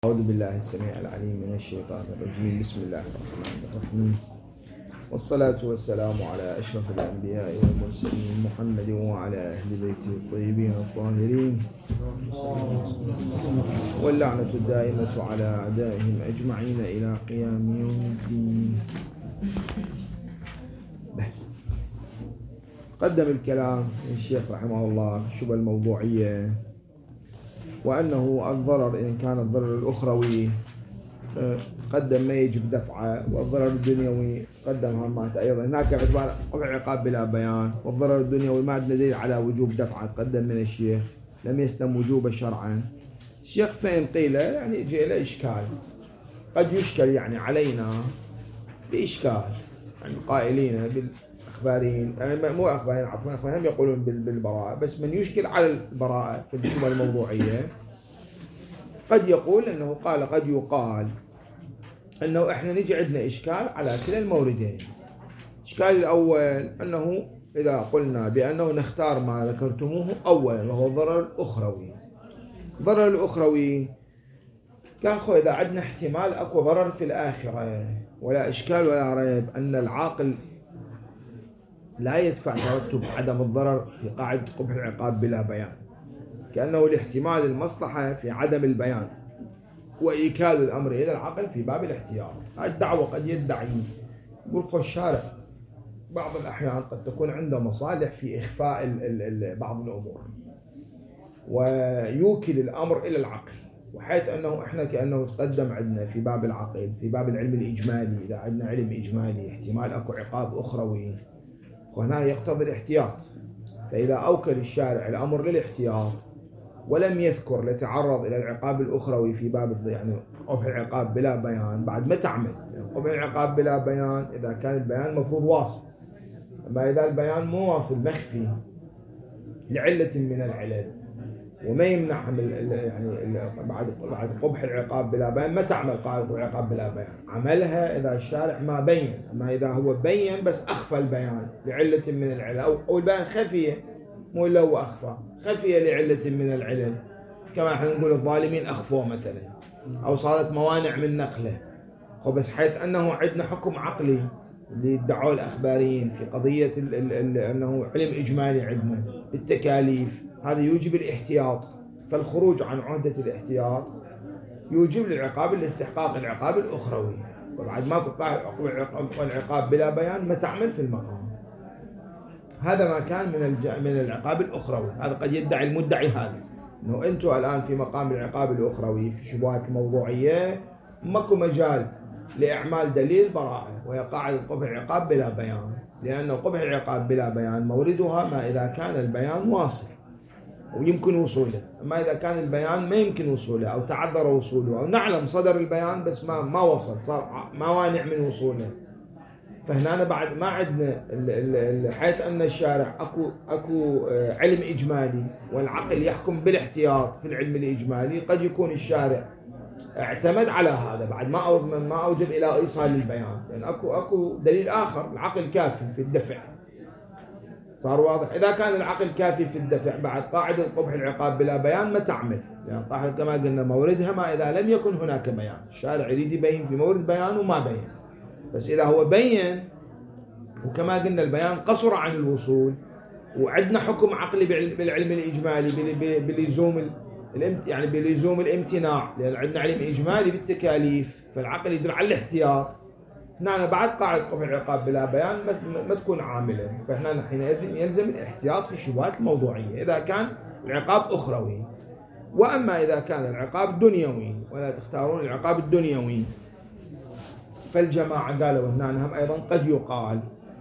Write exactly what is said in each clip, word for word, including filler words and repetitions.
أعوذ بالله السميع العليم من الشيطان الرجيم. بسم الله الرحمن الرحيم، والصلاة والسلام على أشرف الأنبياء والمرسلين محمد وعلى أهل بيته الطيبين الطاهرين، واللعنة الدائمة على أعدائهم أجمعين إلى قيام يوم الدين. قدم الكلام الشيخ رحمه الله الشبهة الموضوعية، وأنه الضرر إن كان الضرر الأخروي قدم ما يجب دفعه، والضرر الدنيوي قدم همات أيضا. هناك اعتبار قطع عقاب بلا بيان، والضرر الدنيوي ما عندنا دليل على وجوب دفعه قدم من الشيخ، لم يسلم وجوبه شرعا. الشيخ فين قيل يعني يجي له إشكال، قد يشكل يعني علينا بإشكال، يعني قائلين بالأخبارين، يعني مو أخبارين عفوا أخبارين هم يقولون بالبراءة، بس من يشكل على البراءة في الشبهة الموضوعية قد يقول أنه قال قد يقال أنه إحنا نجي عندنا إشكال على كلا الموردين. الإشكال الأول أنه إذا قلنا بأنه نختار ما ذكرتموه أولا وهو الضرر الأخروي. الضرر الأخروي كان خو إذا عندنا احتمال أكو ضرر في الآخرة، ولا إشكال ولا ريب أن العاقل لا يدفع ترتب عدم الضرر في قاعدة قبح العقاب بلا بيان، كأنه لاحتمال المصلحة في عدم البيان وإيكال الأمر إلى العقل في باب الاحتياط. هذه الدعوة قد يدعي يقول خو الشارع بعض الأحيان قد تكون عنده مصالح في إخفاء ال ال ال بعض الأمور، ويوكل الأمر إلى العقل، وحيث أنه إحنا كأنه تقدم عندنا في باب العقل في باب العلم الإجمالي، إذا عندنا علم إجمالي احتمال أكو عقاب أخروي، وهنا يقتضي الاحتياط. فإذا أوكل الشارع الأمر للاحتياط ولم يذكر لتعرض إلى العقاب الأخروي في باب يعني قبح العقاب بلا بيان، بعد ما تعمل قبح العقاب بلا بيان إذا كان البيان مفروض واصل. أما إذا البيان مو واصل مخفي لعلة من العلل وما يمنع يعني بعد بعد قبح العقاب بلا بيان ما تعمل قاعدة العقاب بلا بيان، عملها إذا الشارع ما بين. أما إذا هو بين بس أخفى البيان لعلة من العلل، أو البيان خفية مو إلا هو أخفى خفية لعلة من العلل، كما احنا نقول الظالمين أخفوه مثلا، أو صارت موانع من نقله. بس حيث أنه عندنا حكم عقلي اللي ادعوه الأخباريين في قضية ال ال ال أنه علم إجمالي عندنا بالتكاليف، هذا يوجب الاحتياط، فالخروج عن عهدة الاحتياط يوجب للعقاب الاستحقاق العقاب الأخروي، وبعد ما تقع العقاب بلا بيان ما تعمل في المقام. هذا ما كان من الج... من العقاب الأخروي. هذا قد يدعي المدعي هذا أنه أنتم الآن في مقام العقاب الأخروي في شبهات الموضوعية ماكو مجال لإعمال دليل براءة، وهي قاعدة قبح العقاب بلا بيان، لأنه قبح العقاب بلا بيان موردها ما إذا كان البيان واصل ويمكن وصوله. أما إذا كان البيان ما يمكن وصوله أو تعذر وصوله، أو نعلم صدر البيان بس ما ما وصل، صار موانع من وصوله، فهنا بعد ما عندنا حيث أن الشارع أكو أكو علم إجمالي والعقل يحكم بالاحتياط في العلم الإجمالي، قد يكون الشارع اعتمد على هذا بعد ما ما أوجب إلى إيصال البيان، لأن أكو أكو دليل آخر العقل كافي في الدفع. صار واضح؟ إذا كان العقل كافي في الدفع بعد قاعدة قبح العقاب بلا بيان ما تعمل، لأن قاعدة كما قلنا موردها ما إذا لم يكن هناك بيان. الشارع يريد يبين في مورد بيان وما بين، بس إذا هو بين وكما قلنا البيان قصر عن الوصول، وعندنا حكم عقلي بالعلم الإجمالي بلزوم يعني بلزوم الامتناع، لأن عندنا علم إجمالي بالتكاليف، فالعقل يدل على الاحتياط. هنا بعد قاعدة قبح العقاب بلا بيان ما تكون عاملة، فإحنا حينئذ يلزم الاحتياط في الشبهات الموضوعية إذا كان العقاب أخروي. وأما إذا كان العقاب دنيوي، ولا تختارون العقاب الدنيوي، فالجماعة قالوا هنا هم أيضا قد يقال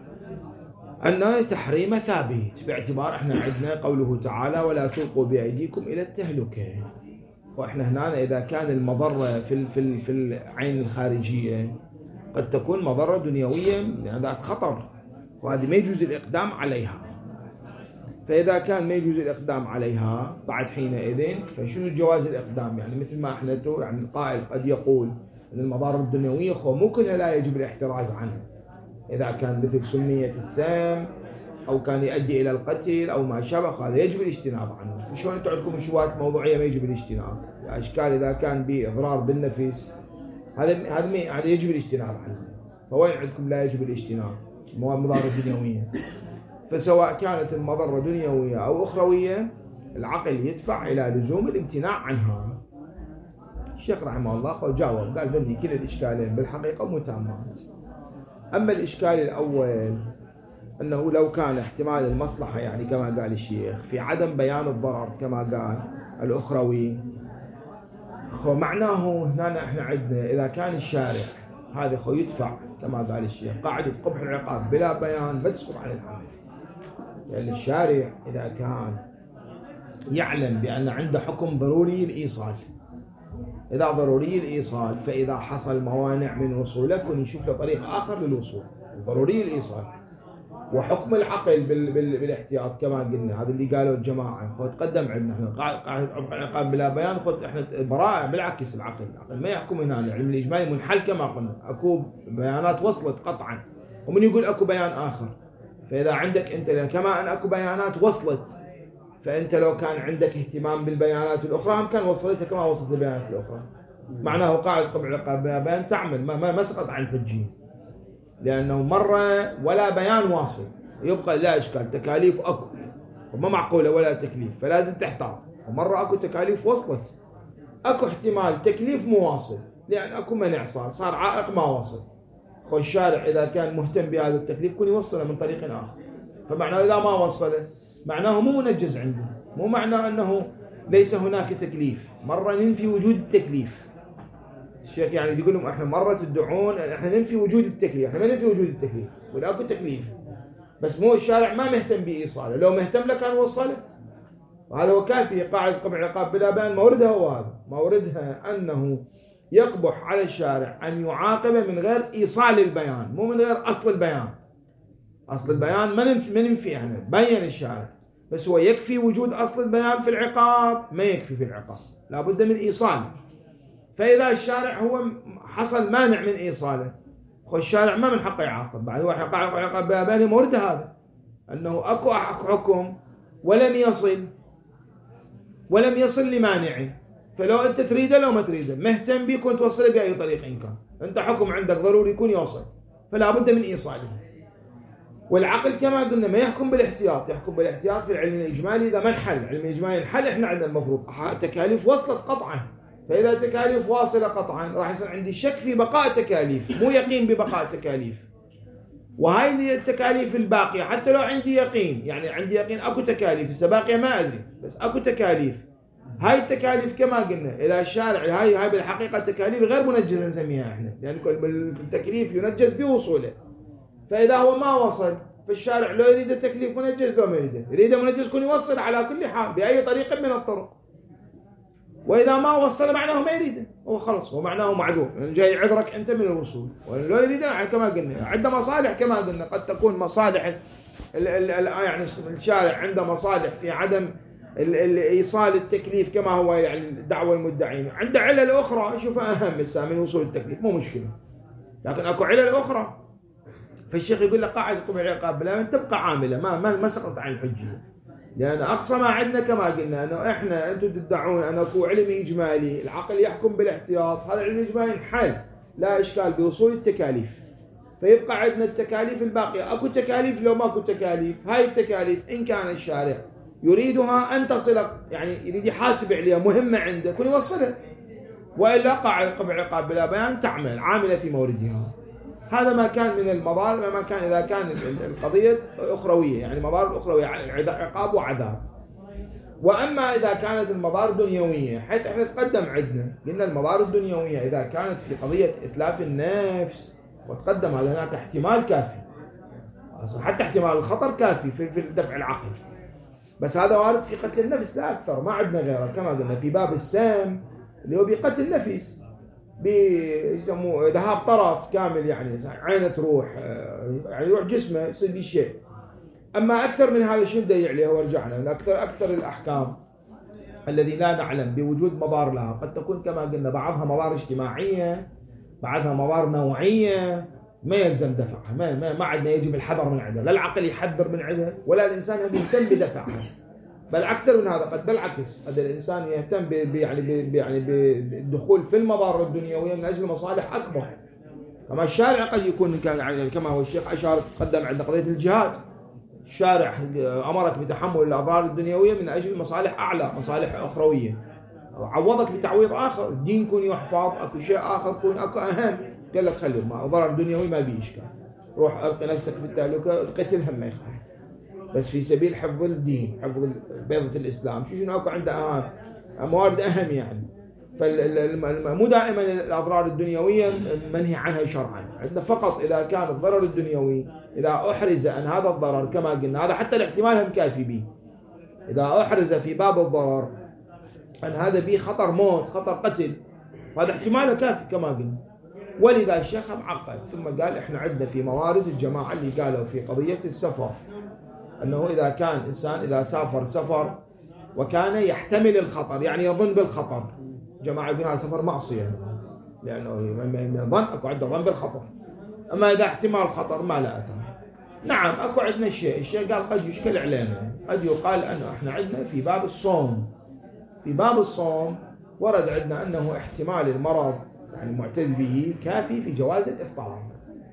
أن تحريم ثابت، باعتبار إحنا عندنا قوله تعالى ولا تلقوا بأيديكم إلى التهلكة. وإحنا هنا إذا كان المضرة في في في العين الخارجية قد تكون مضرة دنيوية لأن ذات خطر، وهذه ما يجوز الإقدام عليها. فإذا كان ما يجوز الإقدام عليها بعد حينئذ فشنو جواز الإقدام؟ يعني مثل ما إحنا يعني القائل قد يقول أن المضار الدنيوية خو مو كلها لا يجب الاحتراز عنها، إذا كان مثل سمية السام أو كان يؤدي إلى القتل أو ما شابه، هذا يجب الاجتناب عنه. شلون أنتم عندكم شبهات موضوعية ما يجب الاجتناب؟ أشكال إذا كان بإضرار بالنفس هذا هذا هذا يجب الاجتناب عنه. فوين عندكم لا يجب الاجتناب؟ مضارة دنيوية. فسواء كانت المضرة دنيوية أو أخروية العقل يدفع إلى لزوم الامتناع عنها. الشيخ رحمه الله جاوب قال بني كل الإشكالين بالحقيقة متامات. أما الإشكال الأول أنه لو كان احتمال المصلحة يعني كما قال الشيخ في عدم بيان الضرر كما قال الأخروي، خو معناه هنا احنا عندنا إذا كان الشارع هذا خو يدفع كما قال الشيخ قاعدة قبح العقاب بلا بيان بتسقط عن العمل. يعني الشارع إذا كان يعلم بأن عنده حكم ضروري الإيصال، إذا ضروري الإيصال فإذا حصل موانع من وصوله كن يشوف له طريق آخر للوصول، ضروري الإيصال. وحكم العقل بال بال بالاحتياط كما قلنا هذا اللي قالوا الجماعة هو تقدم عندنا احنا قاعد عقاب بلا بيان خذ احنا براءة. بالعكس العقل العقل ما يحكم هنا، العلم الإجمالي منحل كما قلنا اكو بيانات وصلت قطعا ومن يقول اكو بيان آخر. فإذا عندك انت كما ان اكو بيانات وصلت فانت لو كان عندك اهتمام بالبيانات الأخرى هم كان وصلتها كما وصلت البيانات الأخرى. معناه قاعد قبل عقاب بلا بيان تعمل ما ما سقط عن الحجية لأنه مرة ولا بيان واصل يبقى لا إشكال تكاليف أكو وما معقولة ولا تكليف فلازم تحتاط. ومرة أكو تكاليف وصلت أكو احتمال تكليف مو واصل لأن أكو منع صار صار عائق ما وصل. خو الشارع إذا كان مهتم بهذا التكليف كون يوصله من طريق آخر. فمعناه إذا ما وصله معناه مو منجز عنده، مو معناه أنه ليس هناك تكليف. مرة ننفي وجود التكليف. الشيخ يعني يقول لهم احنا مرة تدعون احنا ننفي وجود التكليف، احنا ما ننفي وجود التكليف ولا اكو تكليف بس مو الشارع ما مهتم بايصاله، لو مهتم لكان وصله. وهذا هو كافي قاعد قبع عقاب بلا بيان موردها هو هذا موردها انه يقبح على الشارع ان يعاقب من غير ايصال البيان مو من غير اصل البيان. اصل البيان ما ننفي ما ننفي احنا بين الشارع بس هو يكفي وجود اصل البيان في العقاب ما يكفي في العقاب لابد من ايصاله. فإذا الشارع هو حصل مانع من إيصاله خو الشارع ما من حقه يعاقب. بعد واحد قاعد يعاقب بلا بيان مورد هذا أنه أكو حكم ولم يصل ولم يصل لمانع فلو أنت تريده لو ما تريده مهتم بيه كنت توصله بأي طريق إن كان أنت حكم عندك ضروري يكون يوصل فلا بد من إيصاله. والعقل كما قلنا ما يحكم بالاحتياط، يحكم بالاحتياط في العلم الإجمالي إذا ما انحل. العلم الإجمالي انحل إحنا عندنا المفروض تكاليف وصلت قطعا. فإذا تكاليف واصلة قطعا راح يصير عندي شك في بقاء تكاليف مو يقين ببقاء تكاليف. وهاي التكاليف الباقية حتى لو عندي يقين يعني عندي يقين أكو تكاليف هسه باقية ما أدري بس أكو تكاليف. هاي التكاليف كما قلنا إذا الشارع هاي هاي بالحقيقة تكاليف غير منجزة نسميها إحنا لأن يعني التكليف ينجز بوصوله. فإذا هو ما وصل فالشارع لو يريد التكليف منجز لو ما يريده يريده منجز يكون يوصل على كل حال بأي طريقة من الطرق. وإذا ما وصل معناه ما يريده هو خلص هو معناه معذور يعني جاي عذرك أنت من الوصول. ولو يريده كما قلنا عنده مصالح كما قلنا قد تكون مصالح ال ال ال يعني الشارع عنده مصالح في عدم ال ال إيصال التكليف كما هو يعني الدعوة المدعين عنده علل أخرى شوفها أهم من وصول التكليف مو مشكلة لكن أكو علل أخرى. فالشيخ يقول لك قاعدة قبع العقاب بلا تبقى عاملة ما ما ما سقط عن الحجية. لأن أقصى ما عندنا كما قلنا أنه إحنا أنتم تدعون أن أكو علم إجمالي العقل يحكم بالاحتياط هذا العلم الإجمالي انحل لا إشكال بوصول التكاليف. فيبقى عندنا التكاليف الباقية أكو تكاليف لو ما أكو تكاليف هاي التكاليف إن كان الشارع يريدها أن تصل يعني يريد يحاسب عليها مهمة عنده كن يوصلها وإلا قاعد قبع عقاب بلا بيان تعمل عاملة في موردها. هذا ما كان من المضار ما كان إذا كان القضية أخروية يعني مضار الأخروية عقاب وعذاب. وأما إذا كانت المضار دنيوية حيث إحنا تقدم عندنا قلنا المضار الدنيوية إذا كانت في قضية إتلاف النفس وتقدم هذا هناك احتمال كافي حتى احتمال الخطر كافي في في دفع العقل بس هذا وارد في قتل النفس لا أكثر ما عندنا غيره كما قلنا في باب السام اللي هو بقتل النفس بيسموه ذهاب طرف كامل يعني عينه تروح يعني يروح جسمه يصير به شيء. أما أكثر من هذا شو ندعي عليه ورجعنا أكثر أكثر الأحكام الذي لا نعلم بوجود مضار لها قد تكون كما قلنا بعضها مضار اجتماعية بعضها مضار نوعية ما يلزم دفعها، ما ما, ما عندنا يجب الحذر من عندها، لا العقل يحذر من عندها ولا الإنسان يهتم بدفعها، بل أكثر من هذا، قد بالعكس قد الإنسان يهتم ب يعني ب يعني بالدخول في المضار الدنيوية من أجل مصالح أكبر. كما الشارع قد يكون يعني كما هو الشيخ أشار قدم عندنا قضية الجهاد، الشارع أمرك بتحمل الأضرار الدنيوية من أجل مصالح أعلى، مصالح أخروية، عوضك بتعويض آخر، الدين يكون يحفظ، أكو شيء آخر يكون أكو أهم، قال لك خلي ما ضرر دنيوي ما بيه إشكال، روح ألقي نفسك في التهلكة، القتل هم ما يخالف، بس في سبيل حفظ الدين، حفظ بيضة الإسلام، شو شنو أكو عنده أهم موارد أهم يعني. فمو دائما الأضرار الدنيوية منهي عنها شرعا، عندنا فقط إذا كان الضرر الدنيوي إذا أحرز أن هذا الضرر كما قلنا، هذا حتى الاحتمال هم كافي به، إذا أحرز في باب الضرر أن هذا به خطر موت، خطر قتل، هذا احتماله كافي كما قلنا. ولذا الشيخ معقد ثم قال إحنا عندنا في موارد الجماعة اللي قالوا في قضية السفر أنه إذا كان إنسان إذا سافر سفر وكان يحتمل الخطر، يعني يظن بالخطر، جماعة يقولون هذا سفر معصية لأنه من ظن أكو عنده ظن بالخطر، أما إذا احتمال خطر ما لا أثر. نعم أكو عندنا شيء، الشيء قال قد يشكل علينا، قد يقال أنه إحنا عندنا في باب الصوم، في باب الصوم ورد عندنا أنه احتمال المرض يعني المعتد به كافي في جواز الإفطار،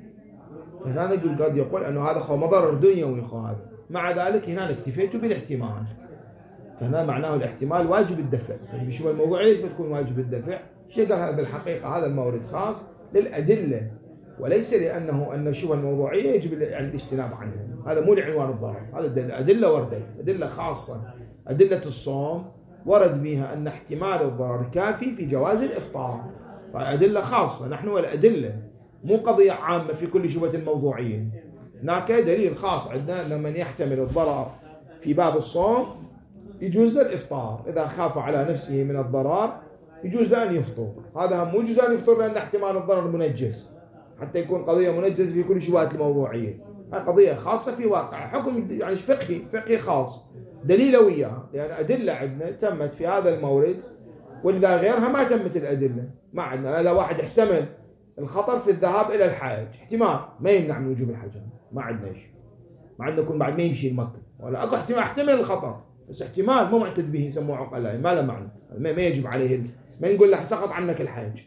فهنا نقول قد يقول أنه هذا خو مضرر دنيوي خو هذا، مع ذلك هنا اكتفيت بالاحتمال، فهنا معناه الاحتمال واجب الدفع. بشوف الموضوع ليش بتكون واجب الدفع؟ شيء قال هذا بالحقيقة هذا المورد خاص للأدلة وليس لأنه أن شوف الموضوعية يجب يعني الاجتناب عنها، هذا مو لعنوان الضرر، هذا أدلة وردت، أدلة خاصة، أدلة الصوم ورد بها أن احتمال الضرر كافي في جواز الإفطار، فأدلة خاصة، نحن والأدلة مو قضية عامة في كل شبهة الموضوعية، هناك دليل خاص عندنا أن من يحتمل الضرر في باب الصوم يجوز له الإفطار، إذا خاف على نفسه من الضرر يجوز له أن يفطر، هذا هم مو يجوز أن يفطر لأن احتمال الضرر منجز، حتى يكون قضية منجز في كل شبهات الموضوعية، هذه قضية خاصة في واقع حكم يعني فقهي فقهي خاص دليل وياه، لأن يعني أدلة عندنا تمت في هذا المورد، ولذا غيرها ما تمت الأدلة، ما عندنا. إذا واحد احتمل الخطر في الذهاب إلى الحج احتمال ما يمنع من وجوب الحج، ما عندنا شيء، ما عندنا يكون بعد ما يمشي لمكة ولا أكو احتمال احتمل الخطر، بس احتمال مو معتد به يسموه عقلاء، ما له معنى، ما يجب عليه، ما نقول له سقط عنك الحج.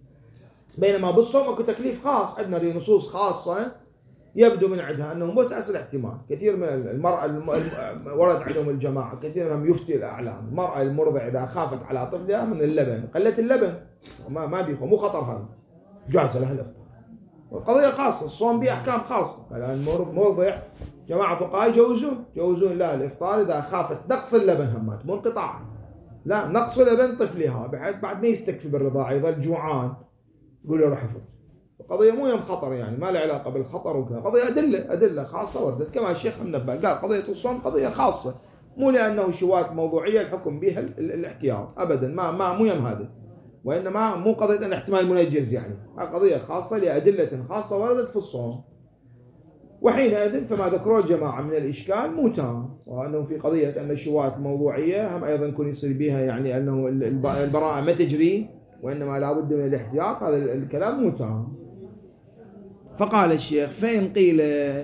بينما بالصوم اكو تكليف خاص، عندنا نصوص خاصة يبدو من عندها أنه بس أصل احتمال. كثير من المرأة الم... ورد عندهم الجماعة كثير منهم يفتي الأعلام، المرأة المرضع إذا خافت على طفلها من اللبن قلة اللبن ما ما بيخو مو خطر هذا جاز لها الإفطار، وقضية خاصة الصوم به أحكام خاصة. الآن مرضع جماعة فقهاء يجوزون يجوزون لا الإفطار إذا خافت نقص اللبن همات مو انقطاع، لا نقص لبن طفلها بحيث بعد ما يستكفي بالرضاعة يظل جوعان يقول له روح افطر. قضية مو يوم خطر يعني ما له علاقة بالخطر وكذا، قضية أدلة أدلة خاصة وردت كما الشيخ منبه قال قضية الصوم قضية خاصة، مو لأنه شواذ موضوعية الحكم بها الاحتياط أبدا، ما ما مو يوم هذا، وإنما مو قضية أن احتمال منجز يعني، قضية خاصة لأدلة خاصة وردت في الصوم. وحينئذ فما ذكروا الجماعة من الإشكال مو تام، وأنه في قضية أن الشواذ الموضوعية هم أيضا يكون يصير بها يعني أنه البراءة ما تجري وإنما لا بد من الاحتياط، هذا الكلام مو تام. فقال الشيخ فإن قيل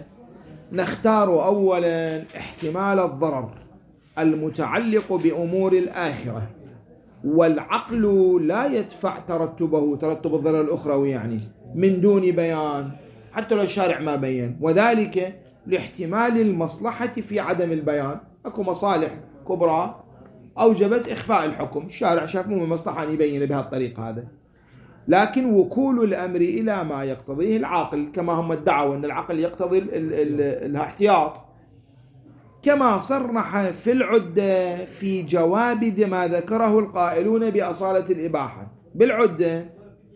نختار أولا احتمال الضرر المتعلق بأمور الآخرة والعقل لا يدفع ترتبه ترتب الضرر الأخروي يعني من دون بيان حتى لو الشارع ما بين، وذلك لاحتمال المصلحة في عدم البيان، أكو مصالح كبرى أوجبت إخفاء الحكم، الشارع شاف مو من مصلحة أن يبين بهذه الطريقة هذا، لكن وكول الأمر إلى ما يقتضيه العقل كما هم ادعوا أن العقل يقتضي الاحتياط، كما صرح في العدة في جواب ما ذكره القائلون بأصالة الإباحة. بالعدة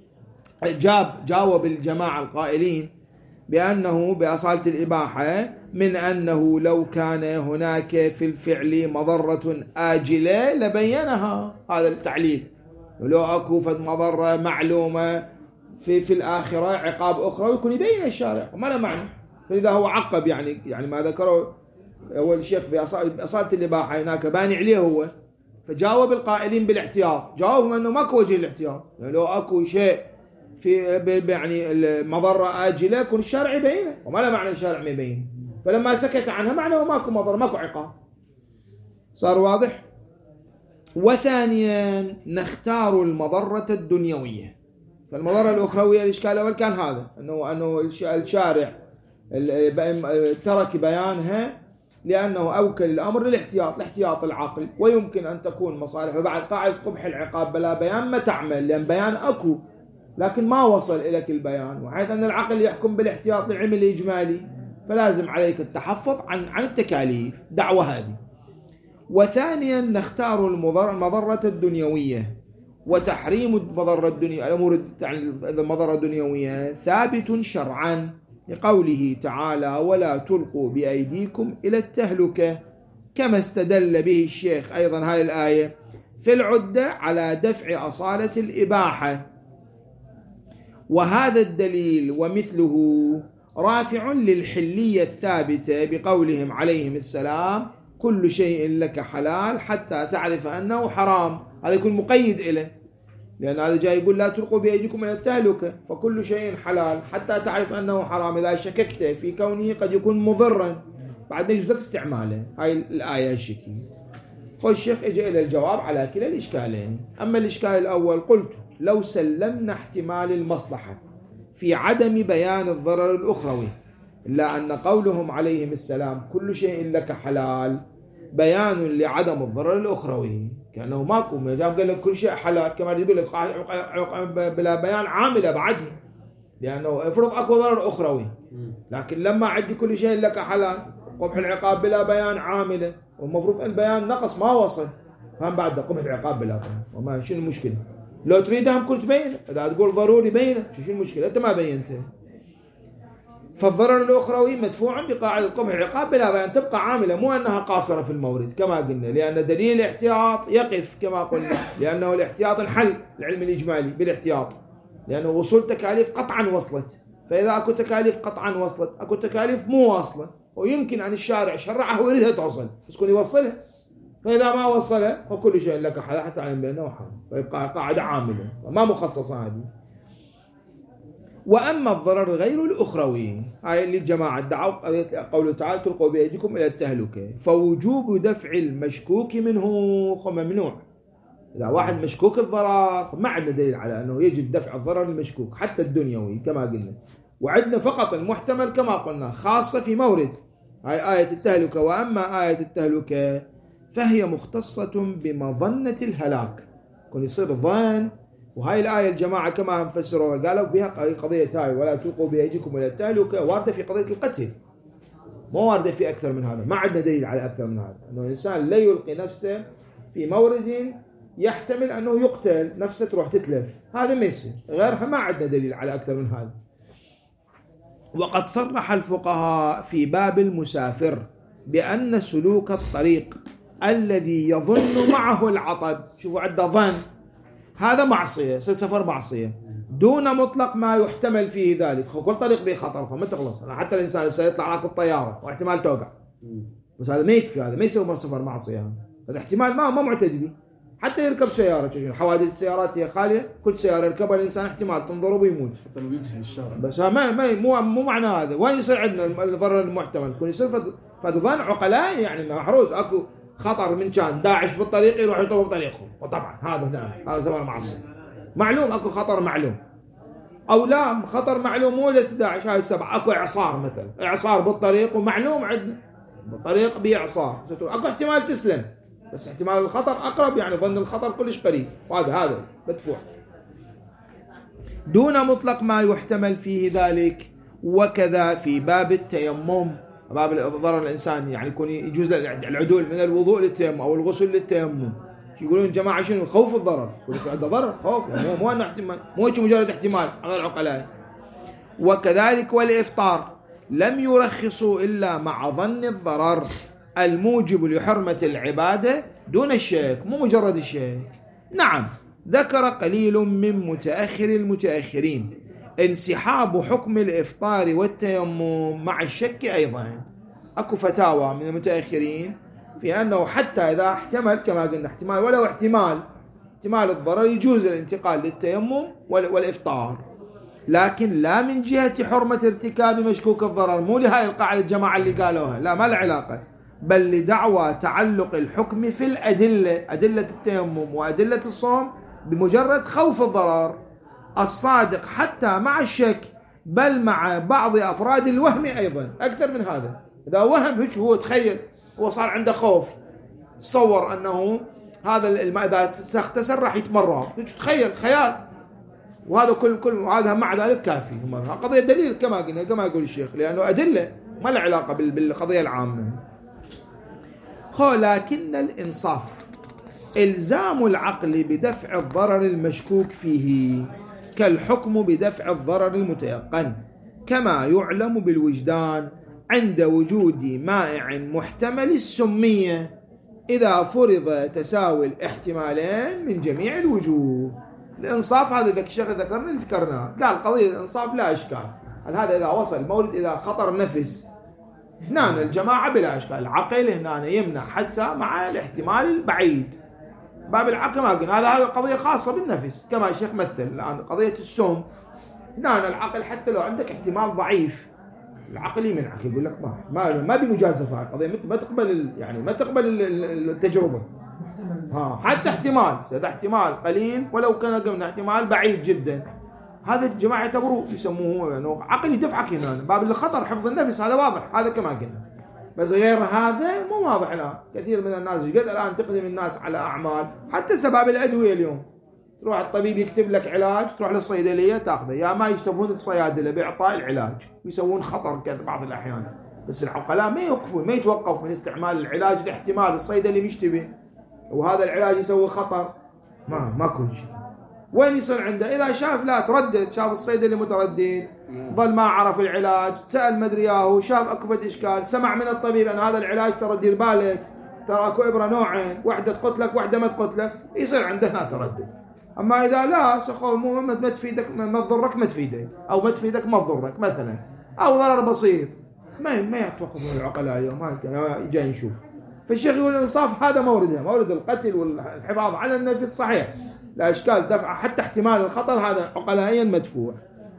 جاب جاوب الجماعة القائلين بأنه بأصالة الإباحة من أنه لو كان هناك في الفعل مضرة آجلة لبينها، هذا التعليل، ولو أكو فد مضرة معلومة في في الآخرة عقاب أخرى يكون يبين الشارع وما له معنى، فإذا هو عقب يعني يعني ما ذكره أول شيخ بأصالة الإباحة هناك باني عليه هو، فجاوب القائلين بالاحتياط، جاوبهم أنه ماكو وجه الاحتياط، يعني لو أكو شيء في يعني المضرة آجلة يكون الشارع يبينه، وما لا معنى الشارع ما يبين، فلما سكت عنها معناه ماكو مضرة ماكو عقاب. صار واضح؟ وثانيا نختار المضرة الدنيوية. فالمضرة الأخروية الإشكال الأول كان هذا، أنه أنه الشارع ترك بيانها لأنه أوكل الأمر للاحتياط، الاحتياط العقل، ويمكن أن تكون مصالح. وبعد قاعدة قبح العقاب بلا بيان ما تعمل، لأن بيان أكو لكن ما وصل إليك البيان، وحيث أن العقل يحكم بالاحتياط للعلم الإجمالي فلازم عليك التحفظ عن عن التكاليف، دعوة هذه. وثانيا نختار المضرة الدنيوية، وتحريم المضرة الدنيا الأمور المضرة الدنيوية ثابت شرعا لقوله تعالى ولا تلقوا بأيديكم إلى التهلكة، كما استدل به الشيخ أيضا هذه الآية في العدة على دفع أصالة الإباحة. وهذا الدليل ومثله رافع للحلية الثابتة بقولهم عليهم السلام كل شيء لك حلال حتى تعرف أنه حرام. هذا يكون مقيد إليه، لأن هذا جاي يقول لا تلقوا بأيديكم إلى التهلكة، فكل شيء حلال حتى تعرف أنه حرام. إذا شككت في كونه قد يكون مضرا بعد ما يجوز لك استعماله. هاي الآية الشكي. فالشيخ اجى إلى الجواب على كلا الإشكالين. أما الإشكال الأول قلت لو سلمنا احتمال المصلحة في عدم بيان الضرر الأخروي، إلا أن قولهم عليهم السلام كل شيء لك حلال بيان لعدم الضرر الأخروي، كأنه ماكو جاب قال لك كل شيء حلال، كما يقول لك بلا بيان عاملة بعده، لأنه افرض أكو ضرر أخروي، لكن لما عندي كل شيء لك حلال قبح العقاب بلا بيان عاملة، والمفروض البيان نقص ما وصل، هم بعد قبح العقاب بلا بيان. وما شنو المشكلة؟ لو تريدها هم كل تبين، إذا تقول ضروري بينه، شو المشكلة؟ أنت ما بينته. فالضرر الأخروي مدفوع بقاعدة قبح العقاب بلا بيان، تبقى عاملة، مو أنها قاصرة في المورد كما قلنا، لأن دليل الاحتياط يقف كما قلنا، لأنه الاحتياط الحل العلم الإجمالي بالاحتياط، لأنه وصول تكاليف قطعا وصلت، فإذا أكو تكاليف قطعا وصلت أكو تكاليف مو واصلة، ويمكن أن الشارع شرعها ويريدها توصل بس كون يوصلها، فإذا ما وصلها فكل شيء لك حلال حتى علم بأنه حرام، فيبقى قاعدة عاملة وما مخصصة هذه. وأما الضرر غير الأخروي، هاي اللي الجماعة ادعوا قوله تعالى تلقوا بأيديكم إلى التهلكة، فوجوب دفع المشكوك منه ممنوع. إذا واحد مشكوك الضرر ما عندنا دليل على أنه يجب دفع الضرر المشكوك حتى الدنيوي كما قلنا، وعندنا فقط المحتمل كما قلنا خاصة في مورد هاي آية التهلكة. وأما آية التهلكة فهي مختصة بمظنة الهلاك، كون يصير ظن. وهاي الآية الجماعة كما مفسروها قالوا بها قضية هاي ولا تلقوا بأيديكم إلى التهلكة واردة في قضية القتل، مو واردة في أكثر من هذا، ما عندنا دليل على أكثر من هذا، أنه الإنسان لا يلقي نفسه في مورد يحتمل أنه يقتل، نفسه تروح تتلف، هذا ما يصير، غيرها ما عندنا دليل على أكثر من هذا. وقد صرح الفقهاء في باب المسافر بأن سلوك الطريق الذي يظن معه العطب، شوفوا عنده ظن، هذا معصية، سفر معصية دون مطلق ما يحتمل فيه ذلك. كل طريق به خطر فما تخلص، حتى الإنسان سيطلع راكب طيارة واحتمال توقع، بس هذا ما يكفي، هذا ما يسوي سفر معصية، هذا احتمال ما ما معتد به. حتى يركب سيارة، حوادث السيارات هي خالية، كل سيارة يركبها الإنسان احتمال تنضرب ويموت حتى لو يمشي في الشارع، بس ما ما مو مو معنى هذا. وين يصير عندنا الضرر المحتمل؟ يكون يصير فظن عقلاء يعني محروز، اكو خطر من كان داعش بالطريق يروح يطوف بطريقهم، وطبعا هذا نعم هذا سفر معصية معلوم، اكو خطر معلوم، او لا خطر معلوم مو لس داعش، هاي السبع اكو اعصار مثلا، اعصار بالطريق ومعلوم عندنا بالطريق باعصار، اكو احتمال تسلم بس احتمال الخطر اقرب، يعني ظن الخطر كلش قريب، وهذا هذا مدفوع دون مطلق ما يحتمل فيه ذلك. وكذا في باب التيمم، باب ضرر الانسان، يعني يكون يجوز العدول من الوضوء للتيمم او الغسل للتيمم، يقولون جماعه شنو خوف الضرر، يقول عنده ضرر خوف، يعني مو مو احتمال، مو مجرد احتمال غير عقلاء. وكذلك والافطار لم يرخصوا الا مع ظن الضرر الموجب لحرمة العبادة دون الشك، مو مجرد الشك. نعم ذكر قليل من متأخر المتأخرين انسحاب حكم الإفطار والتيمم مع الشك أيضا، أكو فتاوى من المتأخرين في أنه حتى إذا احتمل كما قلنا احتمال ولو احتمال احتمال الضرر يجوز الانتقال للتيمم والإفطار. لكن لا من جهة حرمة ارتكاب مشكوك الضرر، مو لهاي القاعدة الجماعة اللي قالوها، لا، ما العلاقة، بل لدعوى تعلق الحكم في الأدلة، أدلة التيمم وأدلة الصوم، بمجرد خوف الضرر الصادق حتى مع الشك، بل مع بعض أفراد الوهم أيضا أكثر من هذا. إذا وهم هيك هو تخيل، هو صار عنده خوف، تصور أنه هذا الماء إذا تسر راح يتمرر، تخيل خيال، وهذا كل كل هذا مع ذلك كافي. قضية دليل كما قلنا، كما يقول الشيخ، لأنه أدلة ما له علاقة بالقضية العامة. لكن الإنصاف إلزام العقل بدفع الضرر المشكوك فيه كالحكم بدفع الضرر المتيقن، كما يعلم بالوجدان عند وجود مائع محتمل السمية إذا فرض تساوي الاحتمالين من جميع الوجوه. الإنصاف هذا ذاك الشيخ ذكرنا اللي ذكرناه، قال قضية الإنصاف لا إشكال، هذا إذا وصل مولد إذا خطر نفس، هنا الجماعة بلا إشكال، العقل هنا يمنع حتى مع الاحتمال البعيد، باب العقل ما قلنا هذا هذا قضية خاصة بالنفس، كما الشيخ مثل الآن قضية السوم، هنا العقل حتى لو عندك احتمال ضعيف العقل يمنعك، يقول لك ما ما ما بمجازفة، قضية ما تقبل يعني ما تقبل التجربة، ها حتى احتمال، هذا احتمال قليل ولو كان قلنا احتمال بعيد جدا، هذا الجماعة يعتبروه يسموه يعني عقل يدفعك هنا، باب الخطر حفظ النفس هذا واضح، هذا كما قلنا، بس غير هذا مو واضح. لا، كثير من الناس قد الآن تقدم الناس على أعمال، حتى سباب الأدوية اليوم تروح الطبيب يكتب لك علاج، تروح للصيدلية تاخذه، يا ما يشتبهون الصيادلة بإعطاء العلاج، يسوون خطر كذا بعض الأحيان، بس العقلاء ما يوقفون، ما يتوقف من استعمال العلاج لاحتمال الصيدلي يشتبه وهذا العلاج يسوي خطر، ما ماكو شيء. وين يصير عنده؟ إذا شاف لا تردد، شاف الصيدلي متردد، ظل ما عرف العلاج، سأل مدري ياهو، شاف أكو فد إشكال، سمع من الطبيب أن هذا العلاج ترى دير بالك، ترى أكو إبرة نوعين، واحدة تقتلك واحدة ما تقتلك، يصير عنده هنا تردد. أما إذا لا سخو مو ما تفيدك ما تضرك ما تفيدك، أو ما تفيدك ما تضرك مثلا، أو ضرر بسيط، ما ما يتوقفون العقلاء اليوم، ما جاي نشوف. فالشيخ يقول الإنصاف هذا موردها، مورد القتل والحفاظ على النفس صحيح، لا إشكال دفع حتى احتمال الخطر هذا عقلائيا مدفوع،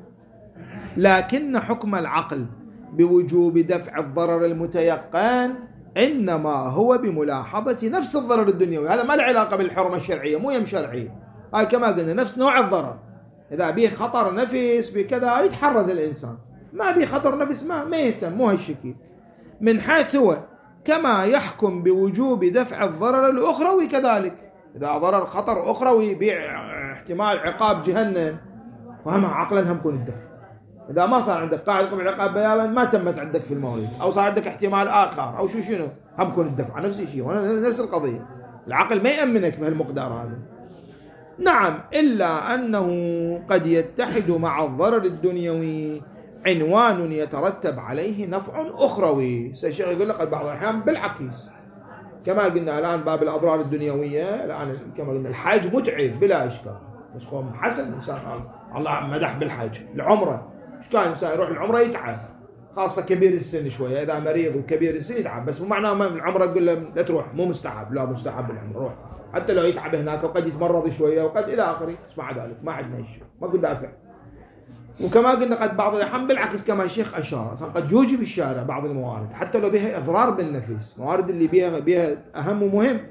لكن حكم العقل بوجوب دفع الضرر المتيقن إنما هو بملاحظة نفس الضرر الدنيوي، هذا ما له علاقة بالحرمة الشرعية، مو يم شرعية، هاي كما قلنا نفس نوع الضرر، إذا به خطر نفس بكذا يتحرز الإنسان، ما به خطر نفس ما ما يهتم، مو هالشكل، من حيث هو كما يحكم بوجوب دفع الضرر الأخروي كذلك، إذا ضرر خطر أخروي باحتمال عقاب جهنم فهم عقلا هم كون الدفع، إذا ما صار عندك قاعدة قبل عقاب بيابا ما تمت عندك في المولد، أو صار عندك احتمال آخر أو شو شنو هم كون الدفع، نفس الشيء نفس القضية، العقل ما يأمنك بهالمقدار هذا. نعم، إلا أنه قد يتحد مع الضرر الدنيوي عنوان يترتب عليه نفع أخروي، الشيخ يقول لك بعض الأحيان بالعكس، كما قلنا الآن باب الأضرار الدنيوية، الآن كما قلنا الحج متعب بلا إشكال، بس قوم حسن إنسان الله مدح بالحج، العمرة إيش كان إنسان يروح العمرة يتعب، خاصة كبير السن شوية، إذا مريض وكبير السن يتعب، بس مو معناه ما العمرة تقول له لا تروح، مو مستحب، لا مستحب العمرة روح، حتى لو يتعب هناك وقد يتمرض شوية وقد إلى آخره، اسمع ذلك ما عندنا شيء، ما قد دافع. وكما قلنا قد بعض الأحيان بالعكس كما الشيخ أشار، قد يوجب الشارع بعض الموارد حتى لو بها إضرار بالنفس، موارد اللي بها بها أهم ومهم،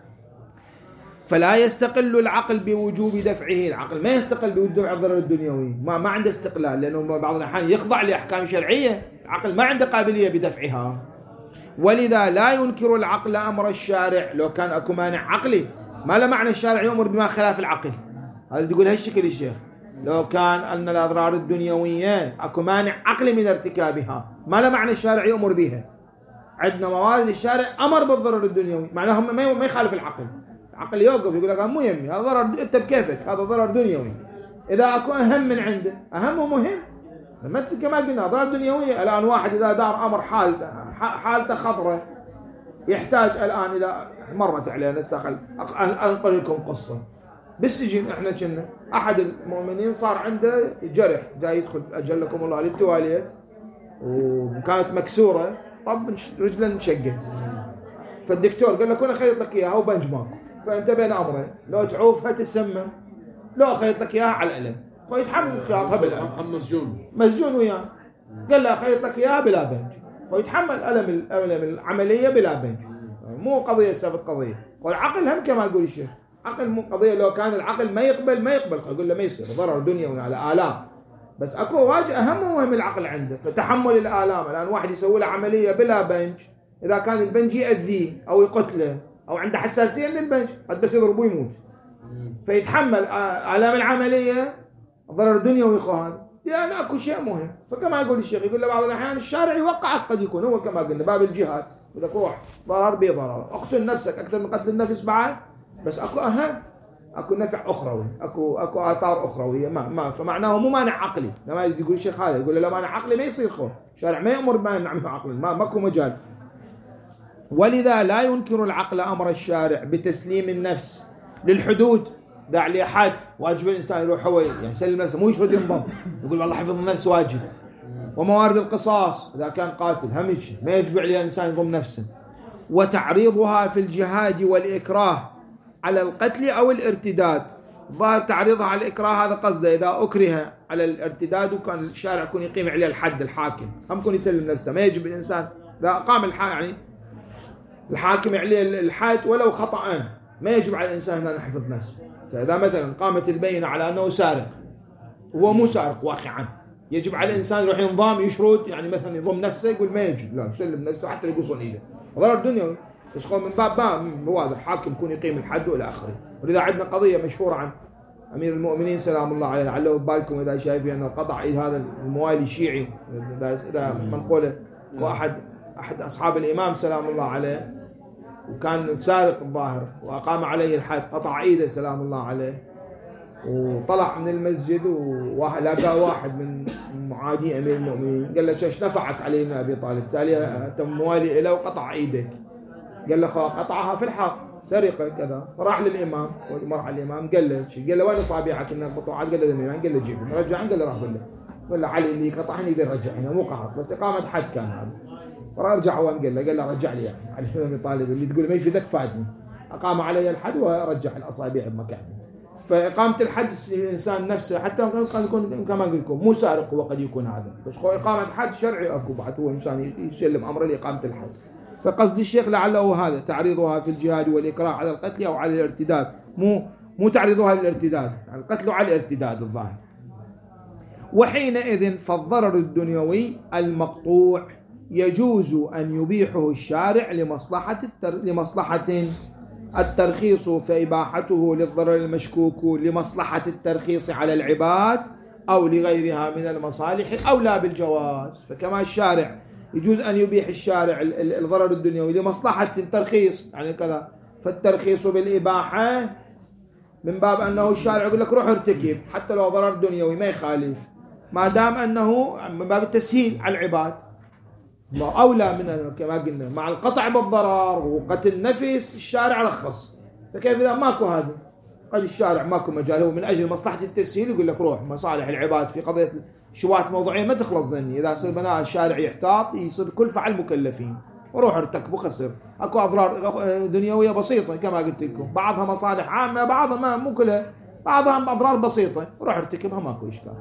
فلا يستقل العقل بوجوب دفعه، العقل ما يستقل بوجوب دفع الضرر الدنيوي، ما ما عنده استقلال، لأنه بعض الأحيان يخضع لأحكام شرعية، العقل ما عنده قابلية بدفعها، ولذا لا ينكر العقل أمر الشارع لو كان أكو مانع عقلي، ما له معنى الشارع يأمر بما خلاف العقل، هذا يقول هالشكل الشيخ، لو كان أن الأضرار الدنيوية أكو مانع عقلي من ارتكابها ما له معنى الشارع يأمر بها، عندنا موارد الشارع أمر بالضرر الدنيوي، معناه ما يخالف العقل، العقل يوقف يقول لك مو يمي هذا ضرر أنت بكيفك، هذا ضرر دنيوي، إذا أكو أهم من عنده أهم ومهم، مثل كما قلنا أضرار دنيوية، الآن واحد إذا دار أمر حالته حالته خطرة يحتاج الآن إلى مرت علينا استقل أنقل لكم قصة بالسجن، احنا كنا احد المؤمنين صار عنده جرح جاي يدخل اجل لكم الله للتواليت وكانت مكسوره، طب رجله انشقت، فالدكتور قال لك انا خيط لك اياها وبنج ماكو، فانت بين امرين، لو تعوفها تسمم، لو خيط لك اياها على الالم، ويتحمل اختيارها بالألم. مسجون مسجون وياه، قال له خيط لك إياها بلا بنج، ويتحمل ألم الألم العملية بلا بنج. مو قضية سبت قضية. والعقل هم كما يقول الشيخ، عقل مو قضية. لو كان العقل ما يقبل ما يقبل أقول له ما يصير، ضرر دنيوي على آلام. بس أكو واجب أهم وهم العقل عنده، فتحمل الآلام. الآن واحد يسوي له عملية بلا بنج، إذا كان البنج يأذيه أو يقتله أو عنده حساسية للبنج قد بس يضربه يموت، فيتحمل آلام العملية ضرر دنيوي هذا. يعني أكو شيء مهم. فكما يقول الشيخ، يقول له بعض الأحيان الشارع يوقعك، قد يكون هو كما قلنا باب الجهاد يقول لك روح ضرر بضرر، اقتل نفسك أكثر من قتل النفس بعد. بس أكو أهم، أكو نفع أخروي، أكو أكو آثار أخروية. ما ما فمعناه مو مانع عقلي. لما يقول الشيخ هذا يقول له لا مانع عقلي ما يصير خوف، الشارع ما يأمر بما يمنع منه عقلي، ما ماكو مجال. ولذا لا ينكر العقل أمر الشارع بتسليم النفس للحدود. داع لي حد واجب الإنسان يروح هو يعني يسلم نفسه، مو يشهد ينضم يقول والله حفظ النفس واجب. وموارد القصاص إذا كان قاتل همش ما يجب عليه الإنسان يضم نفسه. وتعريضها في الجهاد والإكراه على القتل أو الارتداد. ظاهر تعريضها على الإكراه هذا قصده، إذا أكره على الارتداد وكان الشارع يكون يقيم عليه الحد، الحاكم هم يكون يسلم نفسه. ما يجب الإنسان إذا قام الحاكم يعني الحاكم عليه الحد ولو خطأ، ما يجب على الإنسان أن يحفظ نفسه. إذا مثلا قامت البينة على أنه سارق وهو مو سارق واقعا، يجب على الإنسان يروح ينضم يشرد، يعني مثلا يضم نفسه، يقول ما يجب، لا يسلم نفسه حتى يقصون إيده، ضرر دنيوي. بس من باب باب واضح حاكم يكون يقيم الحد والى اخره. ولذا عندنا قضيه مشهوره عن امير المؤمنين سلام الله عليه، لعله ببالكم اذا شايفين انه قطع ايد هذا الموالي الشيعي، اذا اذا منقوله واحد احد اصحاب الامام سلام الله عليه وكان سارق الظاهر واقام عليه الحد، قطع ايده سلام الله عليه، وطلع من المسجد وواحد لقى واحد من معادي امير المؤمنين قال له ايش نفعك علي بن ابي طالب؟ تالي انت موالي له وقطع ايدك. قال له قطعها في الحق سرقه كذا. فراح للامام ومر على الامام قال له قال له وين اصابعك انك مقطوعات؟ قال له ذنبي. قال له جيب رجع. قال له راح قال له قال له علي اللي قطعني يقدر رجع هنا مو قهر، بس اقامه حد كان هذا. فرجع وين قال له قال له رجع لي يعني علي بن ابي طالب اللي تقول ما يفيدك فادني. اقام علي الحد ورجع الاصابع بمكانها. فاقامه الحد الانسان نفسه حتى قد يكون كما قلت لكم مو سارق وقد يكون هذا، بس هو اقامه حد شرعي اكو بعد، هو انسان يسلم امره لاقامه الحد. فقصد الشيخ لعله هذا تعريضها في الجهاد والإكراه على القتل أو على الارتداد، مو مو تعريضها للارتداد، على القتل وعلى الارتداد الظاهر. وحينئذ فالضرر الدنيوي المقطوع يجوز أن يبيحه الشارع لمصلحة التر... لمصلحة الترخيص، فإباحته للضرر المشكوك لمصلحة الترخيص على العباد أو لغيرها من المصالح أو لا بالجواز. فكما الشارع يجوز أن يبيح الشارع الضرر الدنيوي لمصلحة الترخيص يعني كذا، فالترخيص بالإباحة من باب أنه الشارع يقول لك روح ارتكب حتى لو ضرر دنيوي ما يخالف، ما دام أنه من باب التسهيل على العباد. أولى من كما قلنا مع القطع بالضرر وقتل نفس الشارع رخص. فكيف إذا ماكو هذا؟ قد الشارع ماكو مجال، هو من أجل مصلحة التسهيل يقول لك روح مصالح العباد في قضية شبهات موضوعية ما تخلص ذني. إذا صار بناء الشارع يحتاط يصير كلفة على المكلفين، وروح ارتكبوا خسر. أكو أضرار دنيوية بسيطة كما قلت لكم، بعضها مصالح عامة بعضها ما مو كلها، بعضها أضرار بسيطة روح ارتكبها ماكو إشكال.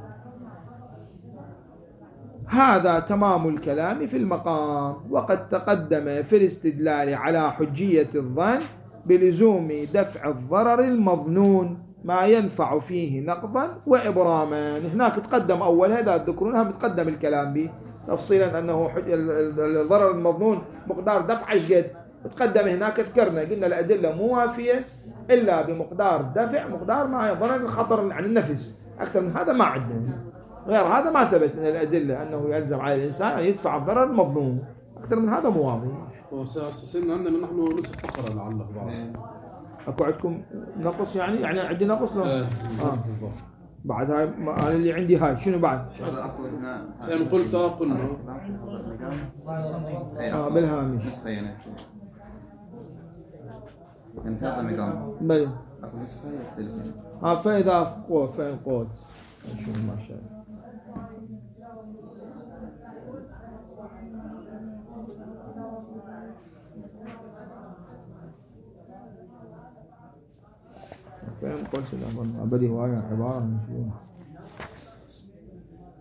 هذا تمام الكلام في المقام. وقد تقدم في الاستدلال على حجية الظن بلزوم دفع الضرر المظنون ما ينفع فيه نقضا وإبراما. هناك تقدم أول هذا تذكرونها متقدم الكلام به تفصيلا أنه الضرر المظنون مقدار دفع أشقد. تقدم هناك ذكرنا قلنا الأدلة مو وافية إلا بمقدار دفع مقدار ما ضرر الخطر عن النفس، أكثر من هذا ما عندنا. غير هذا ما ثبت من الأدلة أنه يلزم على الإنسان أن يدفع الضرر المظنون، أكثر من هذا مو واضح. وسأسسلنا عندنا نحن نصف فقرة لعله بعض. أكو عندكم نقص يعني يعني عندي نقص لو آه. آه. بعد هاي أنا اللي عندي هاي شنو بعد؟ فإن قلت قلنا آه بالهامش. نسخة انت هذا مقام. بلى. أكو نسخة يختلف. آه فإذا قوت فإن قوت. شنو ما شاء الله. فإن قلت له بدي هواية عبارة من شيء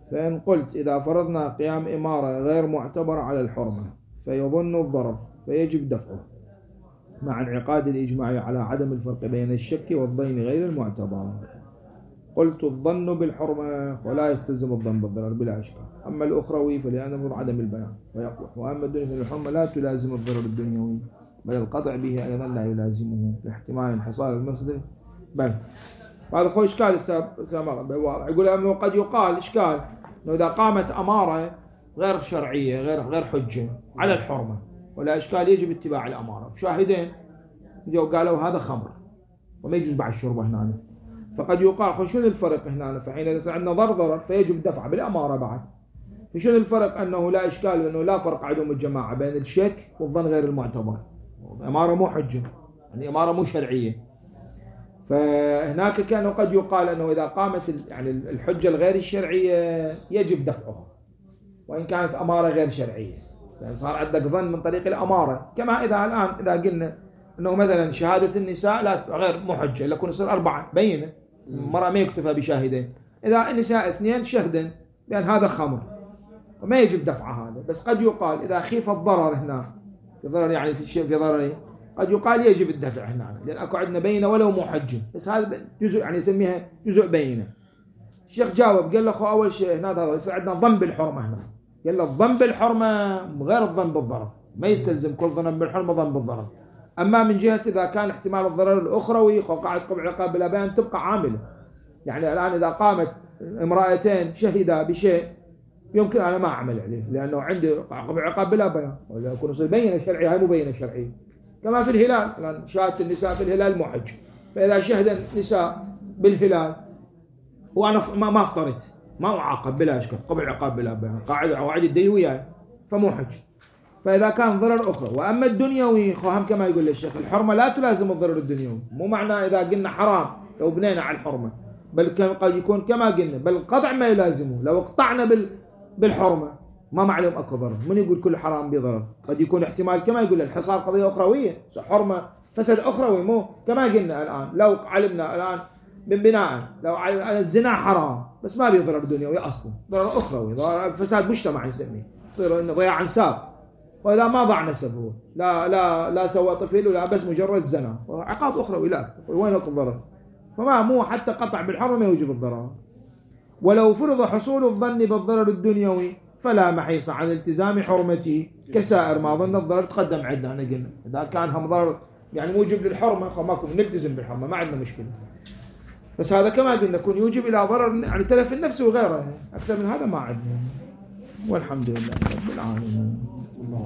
فإن قلت إذا فرضنا قيام إمارة غير معتبرة على الحرمة فيظن الضرر فيجب دفعه مع انعقاد الإجماع على عدم الفرق بين الشك والظن غير المعتبر. قلت الظن بالحرمة ولا يستلزم الظن بالضرر بلا إشكال، أما الأخروي فلأنه عدم البيان ويقبح، وأما الدنيا فالحرمة لا تلازم الضرر الدنيوي بل القطع به أيضا لا يلازمه لاحتمال انحصار المفسد. بل هذا هو إشكال واضح. يقول أنه قد يقال إشكال أنه إذا قامت أمارة غير شرعية غير غير حجة على الحرمة ولا إشكال يجب اتباع الأمارة، شاهدين جو قالوا هذا خمر وما يجوز بعد شربه هنا، فقد يقال شنو الفرق هنا؟ فحين إذا عندنا ضرر ضرر فيجب دفعه بالأمارة بعد. فشنو الفرق؟ أنه لا إشكال لأنه لا فرق عندهم الجماعة بين الشك والظن غير المعتبر. الأمارة مو حجة، يعني أمارة مو شرعية. فهناك كان قد يقال أنه إذا قامت يعني الحجة الغير الشرعية يجب دفعها وإن كانت أمارة غير شرعية، يعني صار عندك ظن من طريق الأمارة. كما إذا الآن إذا قلنا أنه مثلا شهادة النساء لا غير مو حجة، لكن يصير أربعة بينة، المرأة ما يكتفى بشاهدين، إذا النساء اثنين شهدا بأن هذا خمر وما يجب دفع هذا. بس قد يقال إذا خيف الضرر هنا في ضرر يعني في شيء في ضرر قد يقال يجب الدفع هنا لأن أكو عندنا بينة ولو مو حجة، بس هذا جزء يعني يسميها جزء بينة. الشيخ جاوب قال له أخو أول شيء هنا هذا يصير عندنا ظن بالحرمة هنا، قال له الظن بالحرمة غير الظن بالضرر، ما يستلزم كل ظن بالحرمة ظن بالضرر. أما من جهة إذا كان احتمال الضرر الأخروي قاعد قبع عقاب بلا بيان تبقى عاملة. يعني الآن إذا قامت امرأتين شهدا بشيء يمكن أنا ما أعمل عليه لأنه عندي قبع عقاب بلا بيان، ولا يكون يصير بينة شرعية هاي مو بينة شرعية. كما في الهلال الآن شهادة النساء في الهلال مو حج، فإذا شهد النساء بالهلال وأنا ما ما افترضت ما أعاقب بلا إشكال قبع عقاب بلا بيان، قاعدة قواعد الدين وياي فمو حج. فإذا كان ضرر أخرى. وأما الدنيوي خهم كما يقول الشيخ الحرمة لا تلازم الضرر الدنيوي، مو معنى إذا قلنا حرام لو بنينا على الحرمة، بل قد يكون كما قلنا بل القطع ما يلازمه. لو اقطعنا بال بالحرمة ما معلوم أكو ضرر، من يقول كل حرام بضرر؟ قد يكون احتمال كما يقول الحصار قضية أخروية، حرمة فسد أخروي، مو كما قلنا الآن لو علمنا الآن من بناء لو على الزنا حرام بس ما بيضرر دنيوي أصلا، ضرر أخروي، ضرر فساد مجتمع نسميه، يصير إنه ضياع نساب. وإذا ما ضع نسبه لا لا لا سوى طفل ولا بس مجرد زنا عقاب أخروي لا أكثر، وين لك الضرر؟ فما مو حتى قطع بالحرمة يوجب الضرر. ولو فرض حصول الظن بالضرر الدنيوي فلا محيص عن التزام حرمته كسائر ما ظن الضرر تقدم عندنا. أنا قلنا إذا كان هم ضرر يعني موجب للحرمة فماكم نلتزم بالحرمة ما عندنا مشكلة، بس هذا كما قلنا يكون يوجب إلى ضرر يعني تلف النفس وغيره، أكثر من هذا ما عندنا. والحمد لله رب العالمين.